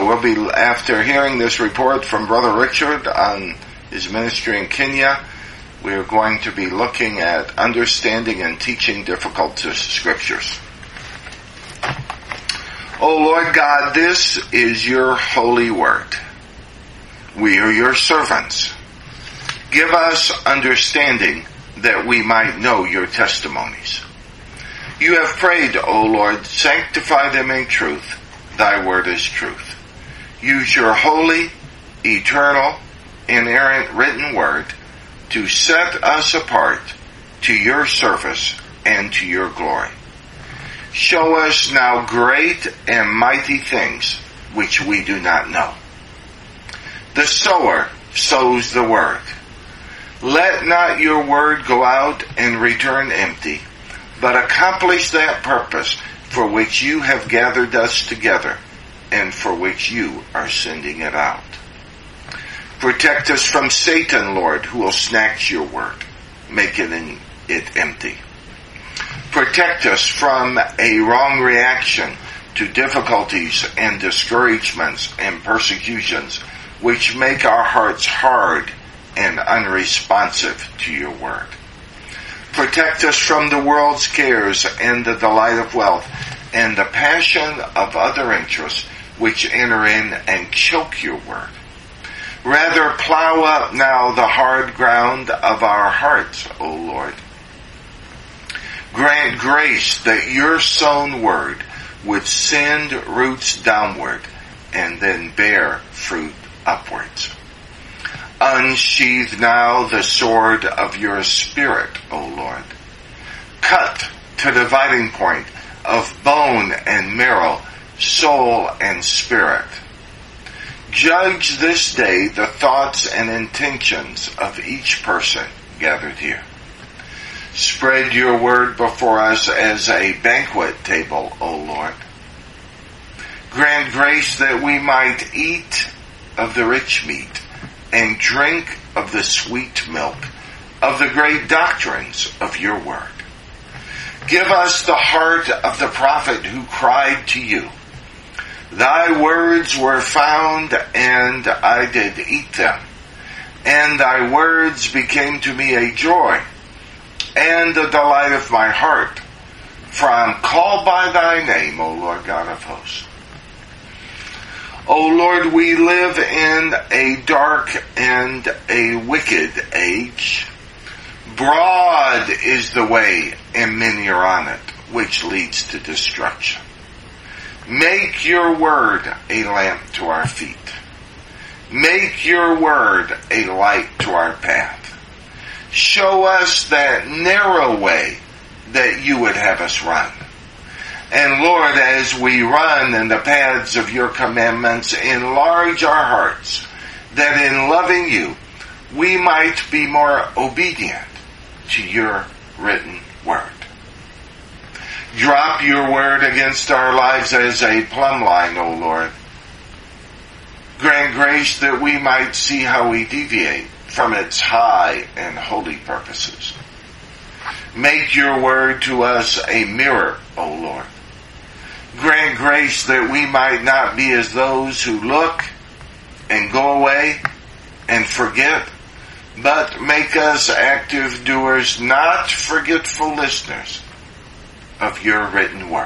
we'll be, after hearing this report from Brother Richard on his ministry in Kenya, we're going to be looking at understanding and teaching difficult scriptures. O Lord God, this is your holy word. We are your servants. Give us understanding that we might know your testimonies. You have prayed, O Lord, sanctify them in truth. Thy word is truth. Use your holy, eternal, inerrant written word to set us apart to your service and to your glory. Show us now great and mighty things which we do not know. The sower sows the word. Let not your word go out and return empty, but accomplish that purpose for which you have gathered us together and for which you are sending it out. Protect us from Satan, Lord, who will snatch your word, making it empty. Protect us from a wrong reaction to difficulties and discouragements and persecutions which make our hearts hard and unresponsive to your word. Protect us from the world's cares and the delight of wealth and the passion of other interests which enter in and choke your word. Rather, plow up now the hard ground of our hearts, O Lord. Grant grace that your sown word would send roots downward and then bear fruit upwards. Unsheathe now the sword of your Spirit, O Lord. Cut to the dividing point of bone and marrow, soul and spirit. Judge this day the thoughts and intentions of each person gathered here. Spread your word before us as a banquet table, O Lord. Grant grace that we might eat of the rich meat and drink of the sweet milk of the great doctrines of your word. Give us the heart of the prophet who cried to you, Thy words were found, and I did eat them, and thy words became to me a joy, and the delight of my heart, for I am called by thy name, O Lord God of hosts. O Lord, we live in a dark and a wicked age. Broad is the way, and many are on it, which leads to destruction. Make your word a lamp to our feet. Make your word a light to our path. Show us that narrow way that you would have us run. And Lord, as we run in the paths of your commandments, enlarge our hearts, that in loving you, we might be more obedient to your written word. Drop your word against our lives as a plumb line, O Lord. Grant grace that we might see how we deviate from its high and holy purposes. Make your word to us a mirror, O Lord. Grant grace that we might not be as those who look and go away and forget, but make us active doers, not forgetful listeners of your written word.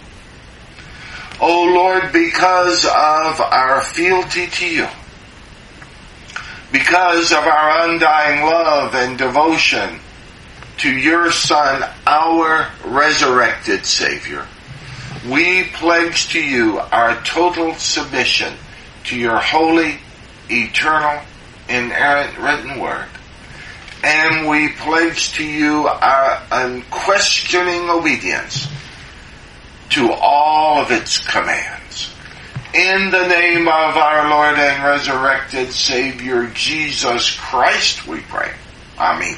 O Lord, because of our fealty to you, because of our undying love and devotion to your Son, our resurrected Savior, we pledge to you our total submission to your holy, eternal, inerrant written word. And we pledge to you our unquestioning obedience to all of its commands. In the name of our Lord and resurrected Savior, Jesus Christ, we pray. Amen.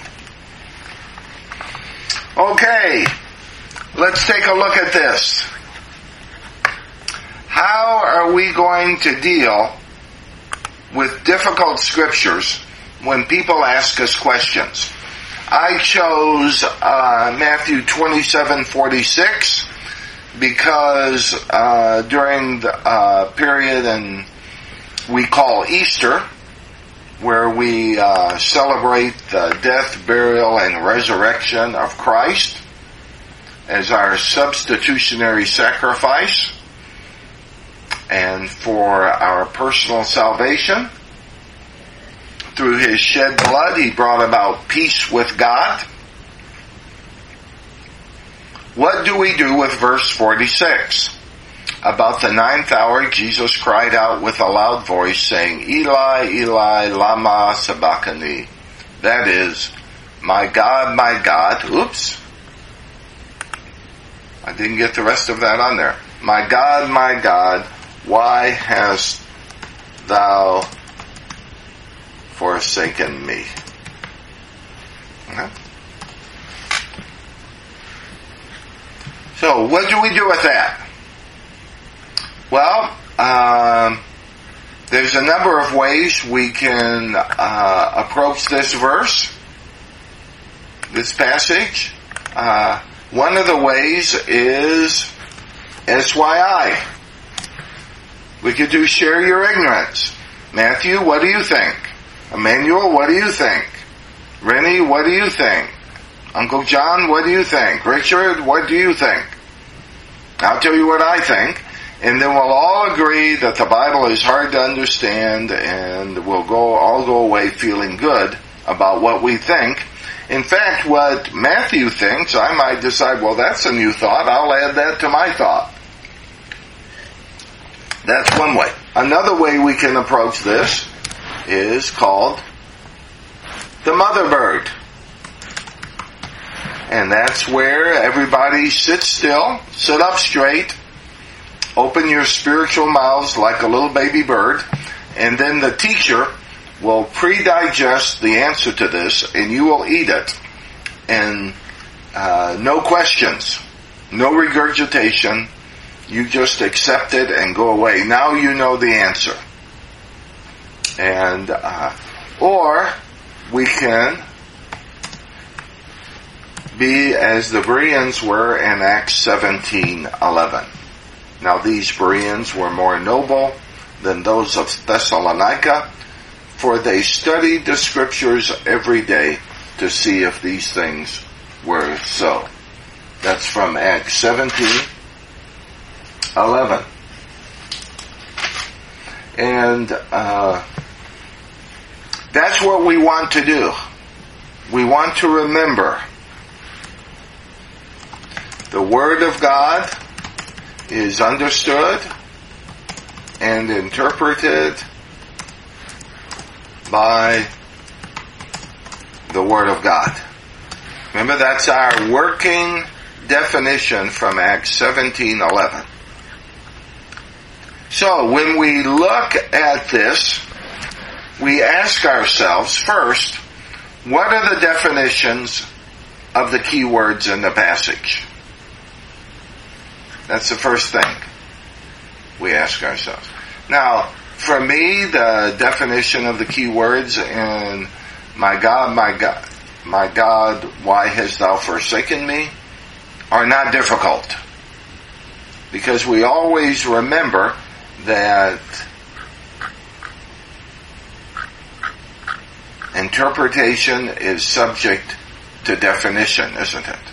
Okay, let's take a look at this. How are we going to deal with difficult scriptures when people ask us questions? I chose Matthew 27:46 because during the period and we call Easter, where we celebrate the death, burial, and resurrection of Christ as our substitutionary sacrifice and for our personal salvation. Through his shed blood, he brought about peace with God. What do we do with verse 46? About the 9th hour, Jesus cried out with a loud voice, saying, Eli, Eli, lama sabachthani. That is, my God, oops. I didn't get the rest of that on there. My God, why hast thou forsaken me? Okay. So, what do we do with that? Well, there's a number of ways we can approach this verse, this passage. One of the ways is SYI. We could do share your ignorance. Matthew, what do you think? Emmanuel, what do you think? Rennie, what do you think? Uncle John, what do you think? Richard, what do you think? I'll tell you what I think. And then we'll all agree that the Bible is hard to understand, and we'll all go away feeling good about what we think. In fact, what Matthew thinks, I might decide, well, that's a new thought. I'll add that to my thought. That's one way. Another way we can approach this is called the mother bird. And that's where everybody sits still, sit up straight, open your spiritual mouths like a little baby bird, and then the teacher will pre-digest the answer to this, and you will eat it. And no questions, no regurgitation. You just accept it and go away. Now you know the answer. And or we can be as the Bereans were in Acts 17:11. Now these Bereans were more noble than those of Thessalonica, for they studied the Scriptures every day to see if these things were so. That's from Acts 17:11. And that's what we want to do. We want to remember the Word of God is understood and interpreted by the Word of God. Remember, that's our working definition from Acts 17:11. So, when we look at this, we ask ourselves first, what are the definitions of the key words in the passage? That's the first thing we ask ourselves. Now, for me, the definition of the key words in my God, why hast thou forsaken me, are not difficult. Because we always remember that interpretation is subject to definition, isn't it?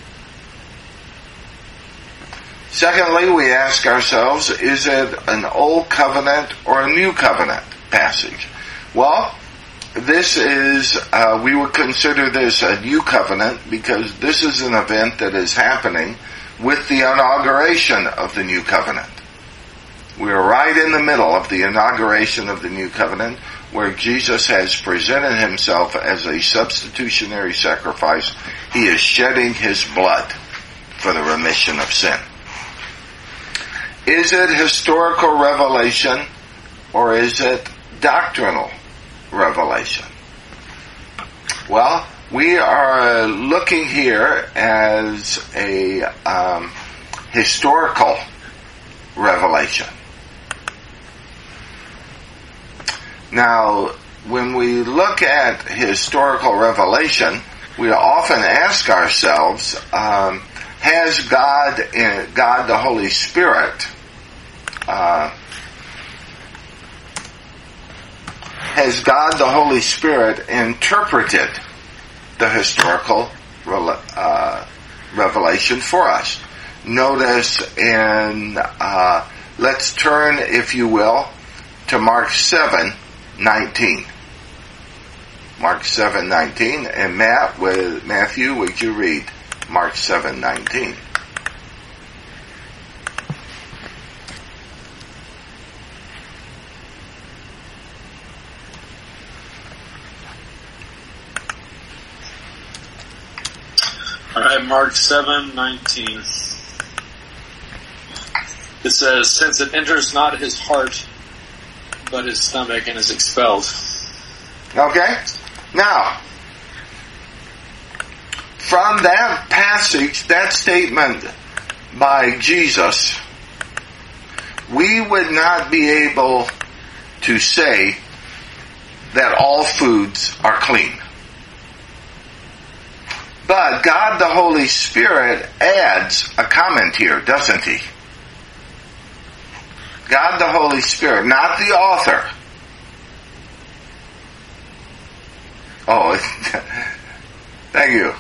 Secondly, we ask ourselves, is it an Old Covenant or a New Covenant passage? Well, this is, we would consider this a New Covenant because this is an event that is happening with the inauguration of the New Covenant. We are right in the middle of the inauguration of the New Covenant, where Jesus has presented himself as a substitutionary sacrifice. He is shedding his blood for the remission of sin. Is it historical revelation or is it doctrinal revelation? Well, we are looking here as a historical revelation. Now, when we look at historical revelation, we often ask ourselves, Has God the Holy Spirit, interpreted the historical revelation for us? Notice let's turn, if you will, to Mark 7:19. Mark 7:19, and Matthew, would you read Mark 7:19? All right, Mark 7:19. It says, "Since it enters not his heart, but his stomach, and is expelled." Okay? Now, from that passage, that statement by Jesus, we would not be able to say that all foods are clean. But God the Holy Spirit adds a comment here, doesn't he? God the Holy Spirit, not the author. Oh, thank you.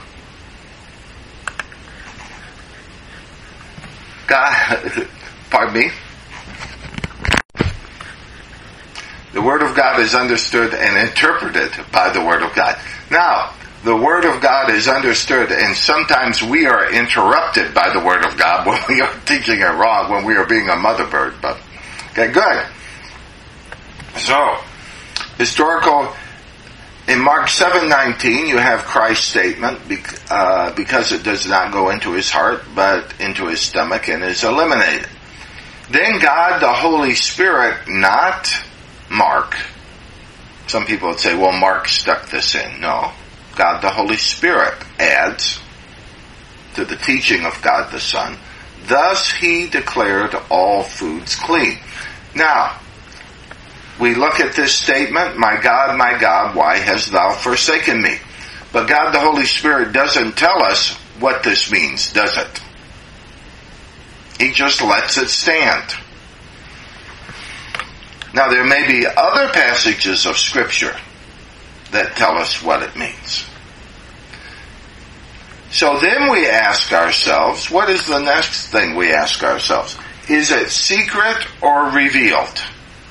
God, pardon me. The Word of God is understood and interpreted by the Word of God. Now, the Word of God is understood, and sometimes we are interrupted by the Word of God when we are teaching it wrong, when we are being a mother bird. But, okay, good. So, historical, in Mark 7:19, you have Christ's statement, because it does not go into his heart, but into his stomach, and is eliminated. Then God, the Holy Spirit, not Mark. Some people would say, well, Mark stuck this in. No. God, the Holy Spirit, adds to the teaching of God the Son. Thus he declared all foods clean. Now, we look at this statement, my God, why hast thou forsaken me? But God the Holy Spirit doesn't tell us what this means, does it? He just lets it stand. Now there may be other passages of Scripture that tell us what it means. So then we ask ourselves, what is the next thing we ask ourselves? Is it secret or revealed?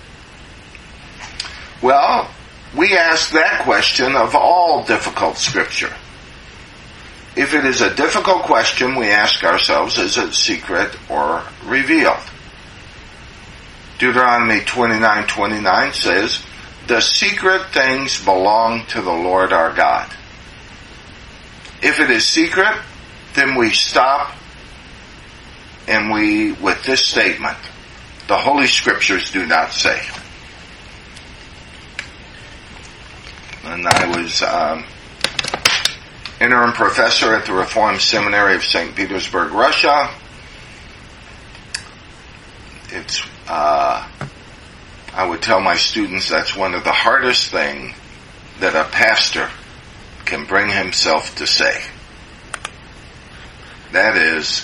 Well, we ask that question of all difficult Scripture. If it is a difficult question, we ask ourselves, is it secret or revealed? Deuteronomy 29:29 says, the secret things belong to the Lord our God. If it is secret, then we stop and with this statement, the Holy Scriptures do not say. And I was interim professor at the Reformed Seminary of St. Petersburg, Russia. I would tell my students that's one of the hardest things that a pastor can bring himself to say. That is,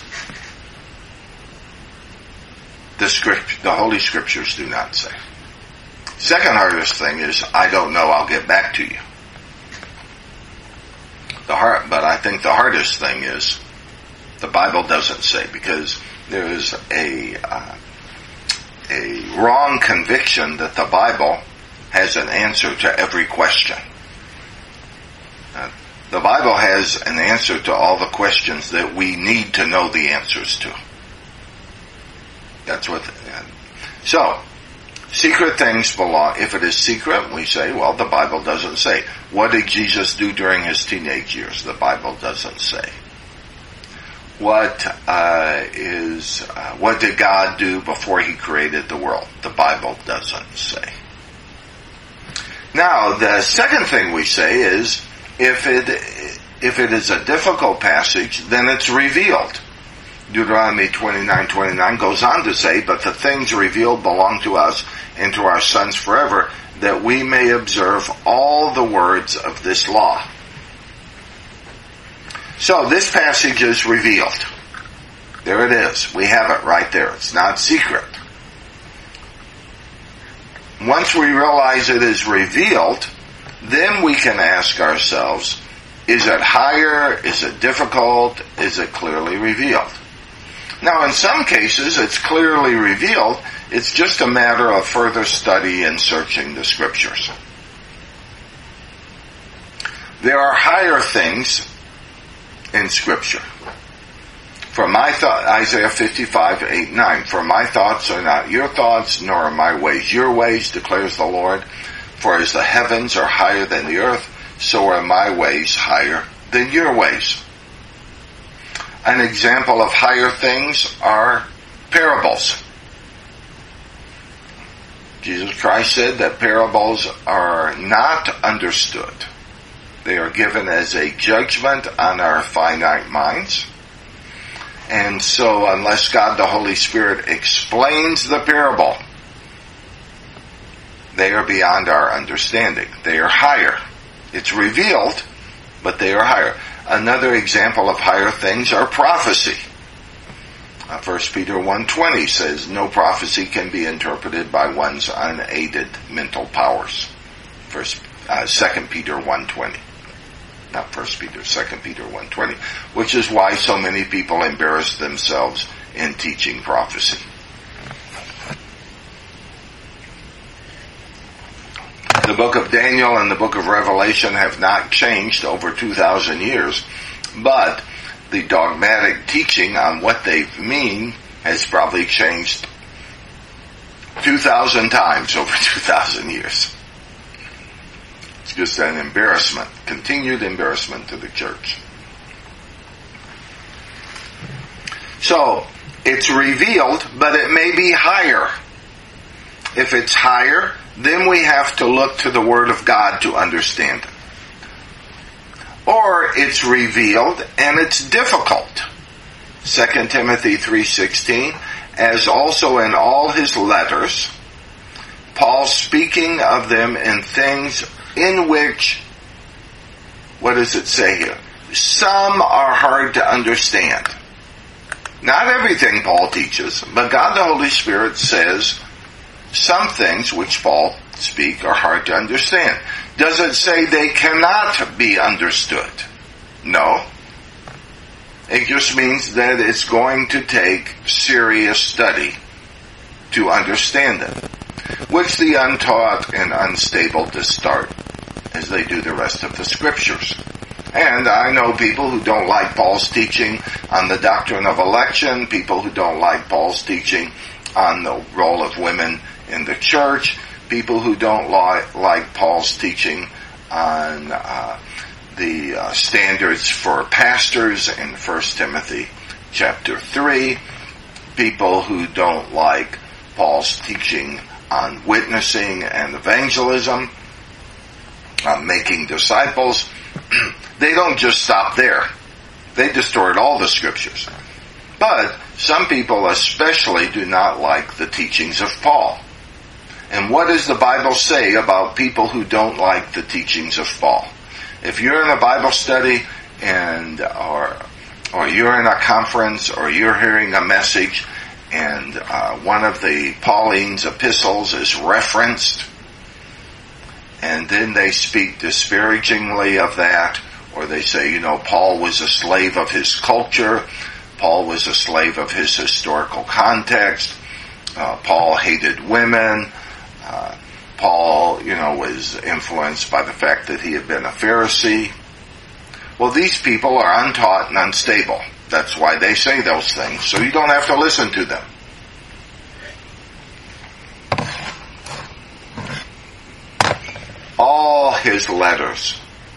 the Holy Scriptures do not say. Second hardest thing is, I don't know, I'll get back to you. But I think the hardest thing is, the Bible doesn't say, because there is a wrong conviction that the Bible has an answer to every question. The Bible has an answer to all the questions that we need to know the answers to. That's what. So, secret things belong. If it is secret, we say, well, the Bible doesn't say. What did Jesus do during his teenage years? The Bible doesn't say. What did God do before he created the world? The Bible doesn't say. Now, the second thing we say is, if it is a difficult passage, then it's revealed. Deuteronomy 29:29 goes on to say, but the things revealed belong to us and to our sons forever, that we may observe all the words of this law. So this passage is revealed. There it is. We have it right there. It's not secret. Once we realize it is revealed, then we can ask ourselves, is it higher? Is it difficult? Is it clearly revealed? Now, in some cases, it's clearly revealed. It's just a matter of further study and searching the Scriptures. There are higher things in Scripture. For my thought, Isaiah 55, 8, 9. For my thoughts are not your thoughts, nor are my ways your ways, declares the Lord. For as the heavens are higher than the earth, so are my ways higher than your ways. An example of higher things are parables. Jesus Christ said that parables are not understood. They are given as a judgment on our finite minds. And so unless God the Holy Spirit explains the parable, they are beyond our understanding. They are higher. It's revealed, but they are higher. Another example of higher things are prophecy. 1 Peter 1:20 says, no prophecy can be interpreted by one's unaided mental powers. 2 Peter 1:20. Not 1 Peter, 2 Peter 1:20. Which is why so many people embarrass themselves in teaching prophecy. The book of Daniel and the book of Revelation have not changed over 2,000 years, but the dogmatic teaching on what they mean has probably changed 2,000 times over 2,000 years. It's just an embarrassment, continued embarrassment to the church. So, it's revealed, but it may be higher. If it's higher, then we have to look to the Word of God to understand it. Or it's revealed and it's difficult. 2 Timothy 3:16, as also in all his letters, Paul speaking of them in things in which, what does it say here? Some are hard to understand. Not everything Paul teaches, but God the Holy Spirit says some things which Paul speak are hard to understand. Does it say they cannot be understood? No. It just means that it's going to take serious study to understand them, which the untaught and unstable distort as they do the rest of the Scriptures. And I know people who don't like Paul's teaching on the doctrine of election, people who don't like Paul's teaching on the role of women in the church, people who don't like Paul's teaching on the standards for pastors in 1 Timothy chapter 3, people who don't like Paul's teaching on witnessing and evangelism, on making disciples. They don't just stop there. They distort all the Scriptures. But some people especially do not like the teachings of Paul. And what does the Bible say about people who don't like the teachings of Paul? If you're in a Bible study and or you're in a conference or you're hearing a message and one of the Pauline's epistles is referenced, and then they speak disparagingly of that, or they say, Paul was a slave of his culture, Paul was a slave of his historical context, Paul hated women, Paul, was influenced by the fact that he had been a Pharisee. Well, these people are untaught and unstable. That's why they say those things. So you don't have to listen to them. All his letters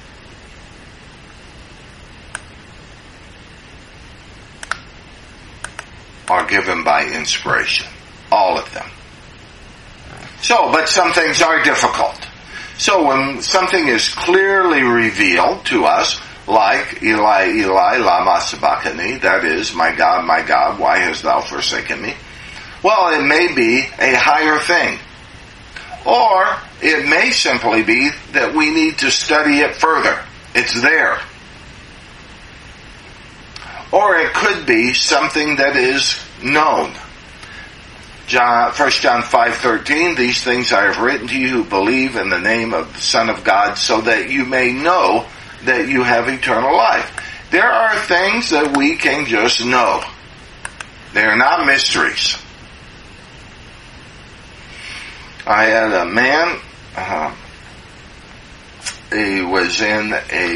are given by inspiration. All of them. So, but some things are difficult. So when something is clearly revealed to us, like Eli, Eli, lama sabachthani, that is, my God, why hast thou forsaken me? Well, it may be a higher thing. Or it may simply be that we need to study it further. It's there. or it could be something that is known. 1 John 5:13, these things I have written to you who believe in the name of the Son of God, so that you may know that you have eternal life. There are things that we can just know. They are not mysteries. I had a man, he was in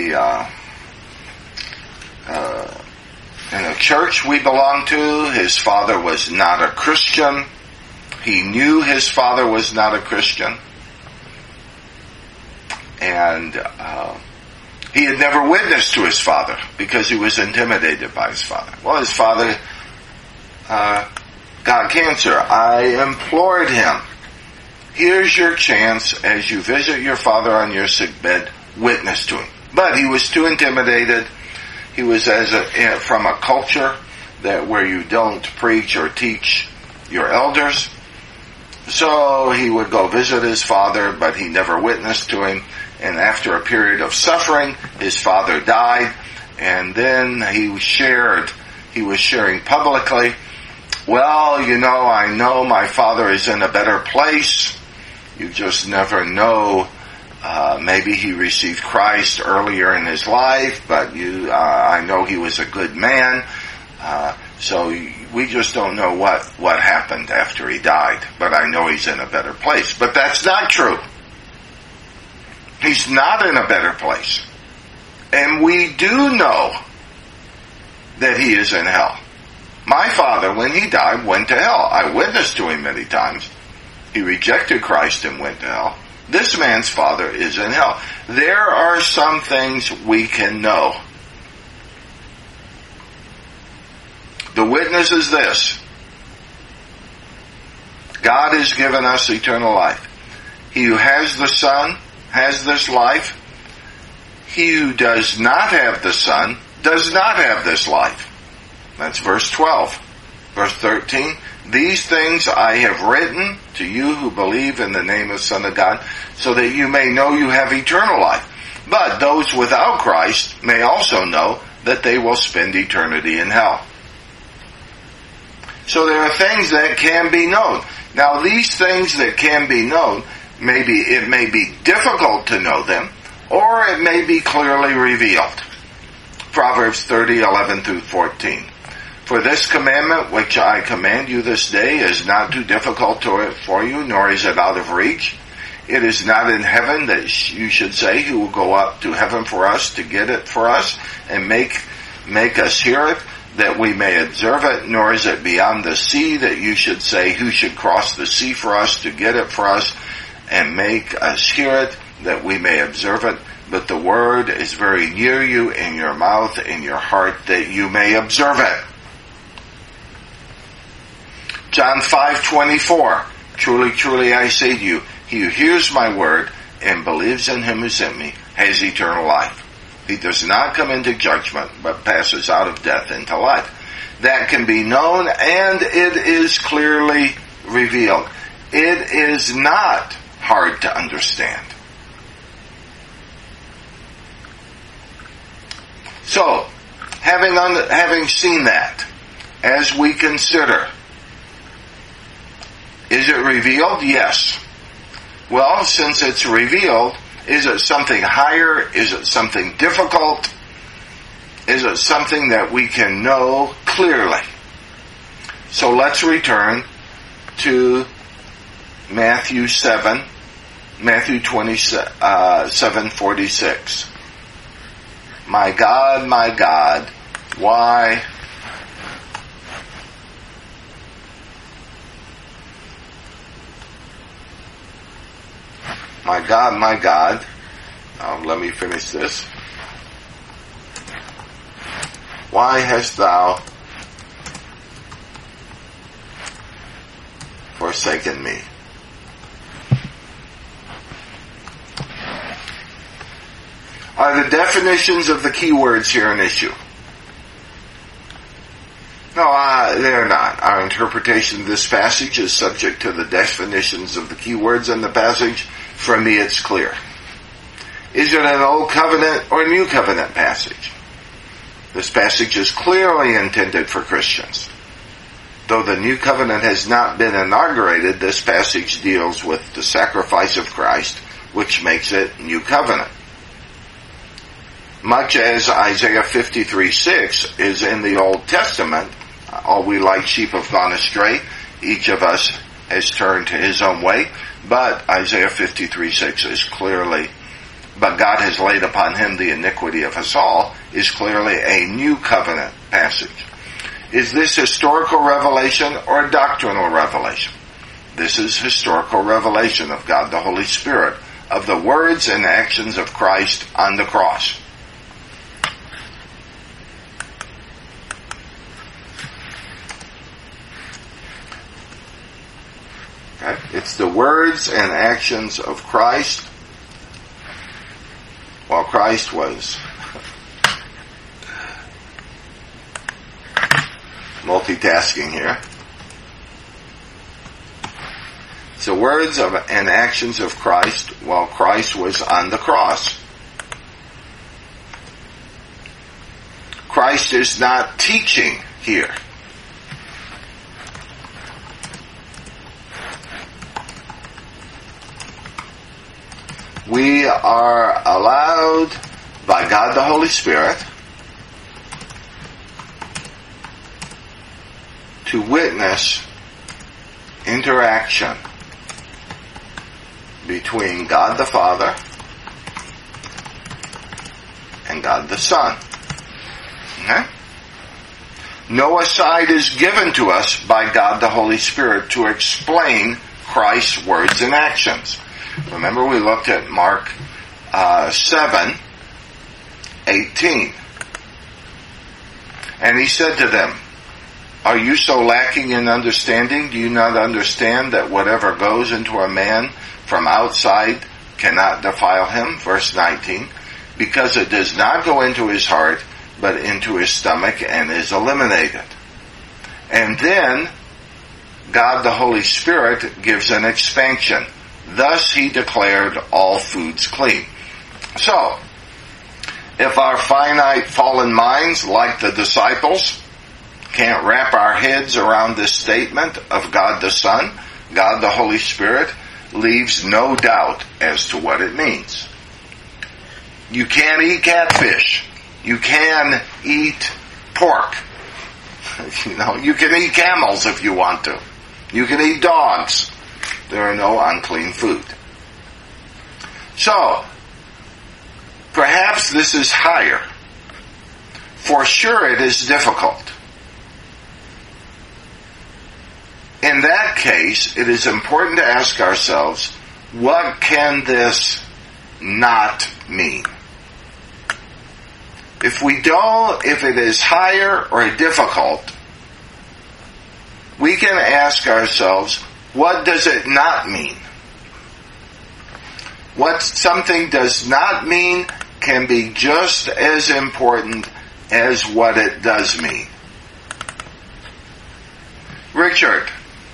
a church we belonged to. His father was not a Christian. He knew his father was not a Christian. And he had never witnessed to his father because he was intimidated by his father. Well, his father got cancer. I implored him, here's your chance as you visit your father on your sickbed, witness to him. But he was too intimidated. He was from a culture where you don't preach or teach your elders. So he would go visit his father, but he never witnessed to him. And after a period of suffering, his father died. And then he was sharing publicly, well, I know my father is in a better place. You just never know. Maybe he received Christ earlier in his life, but I know he was a good man. So we just don't know what happened after he died, but I know he's in a better place. But that's not true. He's not in a better place. And we do know that he is in hell. My father, when he died, went to hell. I witnessed to him many times. He rejected Christ and went to hell. This man's father is in hell. There are some things we can know. The witness is this. God has given us eternal life. He who has the Son has this life. He who does not have the Son does not have this life. That's verse 12. Verse 13. These things I have written to you who believe in the name of the Son of God, so that you may know you have eternal life. But those without Christ may also know that they will spend eternity in hell. So there are things that can be known. Now these things that can be known, it may be difficult to know them, or it may be clearly revealed. Proverbs 30:11 through 14. For this commandment which I command you this day is not too difficult for you, nor is it out of reach. It is not in heaven that you should say, who will go up to heaven for us to get it for us and make us hear it, that we may observe it, nor is it beyond the sea that you should say, who should cross the sea for us to get it for us and make us hear it, that we may observe it. But the word is very near you, in your mouth, in your heart, that you may observe it. John 5:24. Truly, truly, I say to you, he who hears my word and believes in him who sent me has eternal life. He does not come into judgment, but passes out of death into life. That can be known, and it is clearly revealed. It is not hard to understand. So, having seen that, as we consider, is it revealed? Yes. Well, since it's revealed, is it something higher? Is it something difficult? Is it something that we can know clearly? So let's return to Matthew 27:46. My God, why? My God, let me finish this. Why hast thou forsaken me? Are the definitions of the key words here an issue? No, they're not. Our interpretation of this passage is subject to the definitions of the key words in the passage. For me, it's clear. Is it an Old Covenant or New Covenant passage? This passage is clearly intended for Christians. Though the new covenant has not been inaugurated, this passage deals with the sacrifice of Christ, which makes it new covenant. Much as Isaiah 53:6 is in the Old Testament, all we like sheep have gone astray, each of us has turned to his own way, but Isaiah 53:6 is clearly, but God has laid upon him the iniquity of us all, is clearly a new covenant passage. Is this historical revelation or doctrinal revelation? This is historical revelation of God the Holy Spirit, of the words and actions of Christ on the cross. Okay? It's the words and actions of Christ while Christ was multitasking here. It's the words of and actions of Christ while Christ was on the cross. Christ is not teaching here. We are allowed by God the Holy Spirit to witness interaction between God the Father and God the Son. Okay? No aside is given to us by God the Holy Spirit to explain Christ's words and actions. Remember, we looked at Mark 7:18. And he said to them, "Are you so lacking in understanding? Do you not understand that whatever goes into a man from outside cannot defile him?" Verse 19. "Because it does not go into his heart, but into his stomach and is eliminated." And then God the Holy Spirit gives an expansion. Thus he declared all foods clean. So, if our finite fallen minds, like the disciples, can't wrap our heads around this statement of God the Son, God the Holy Spirit leaves no doubt as to what it means. You can't eat catfish. You can eat pork. You can eat camels if you want to. You can eat dogs. There are no unclean food. So, perhaps this is higher. For sure it is difficult. In that case, it is important to ask ourselves, what can this not mean? If it is higher or difficult, we can ask ourselves, what does it not mean? What something does not mean can be just as important as what it does mean. Richard,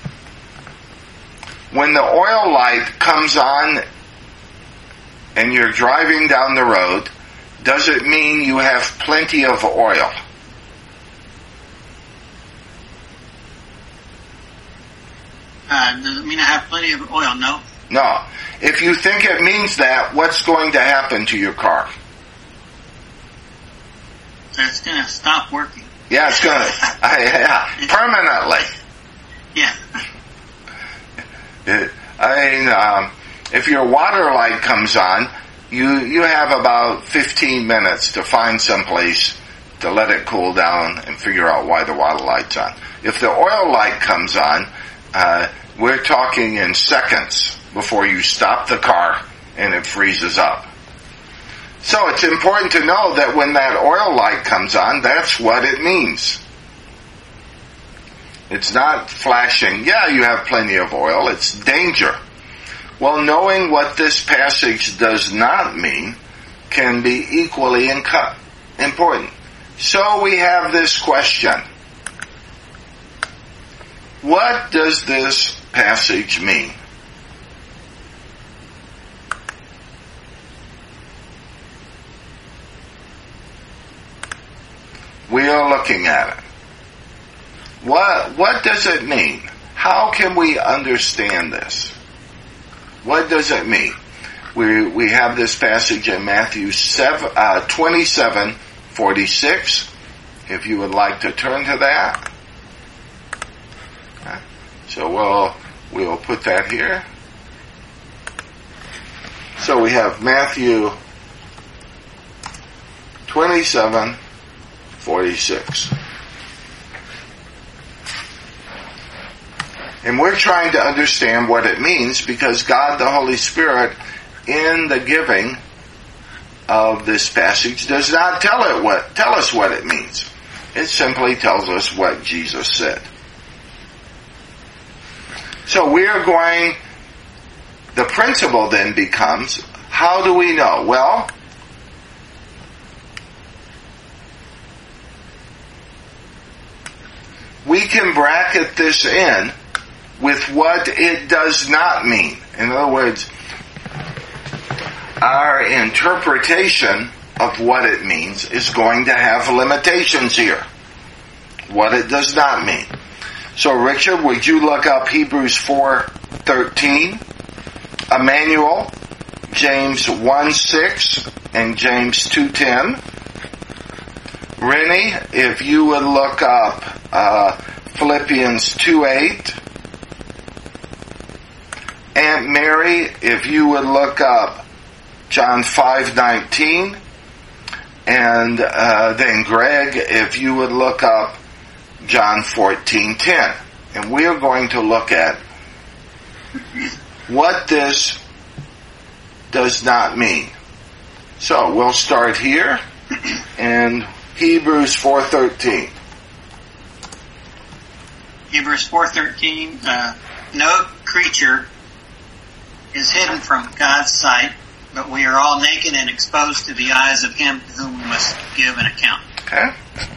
when the oil light comes on and you're driving down the road, does it mean you have plenty of oil? Does it mean I have plenty of oil? No. No. If you think it means that, what's going to happen to your car? It's going to stop working. Yeah, it's going to. Permanently. Yeah. If your water light comes on, you have about 15 minutes to find some place to let it cool down and figure out why the water light's on. If the oil light comes on, we're talking in seconds before you stop the car and it freezes up. So it's important to know that when that oil light comes on, that's what it means. It's not flashing, yeah, you have plenty of oil, it's danger. Well, knowing what this passage does not mean can be equally important. So we have this question. What does this passage mean? We are looking at it. What does it mean? How can we understand this? What does it mean? We have this passage in Matthew 27:46. If you would like to turn to that. Okay. So we'll put that here. So we have Matthew 27:46. And we're trying to understand what it means because God the Holy Spirit in the giving of this passage does not tell us what it means. It simply tells us what Jesus said. So the principle then becomes, how do we know? Well, we can bracket this in with what it does not mean. In other words, our interpretation of what it means is going to have limitations here. What it does not mean. So Richard, would you look up Hebrews 4:13, Emmanuel, James 1:6, and James 2:10. Rennie, if you would look up Philippians 2:8. Aunt Mary, if you would look up John 5:19. And then Greg, if you would look up John 14:10. And we are going to look at what this does not mean. So we'll start here in Hebrews 4:13. Hebrews 4:13, no creature is hidden from God's sight, but we are all naked and exposed to the eyes of Him to whom we must give an account. Okay.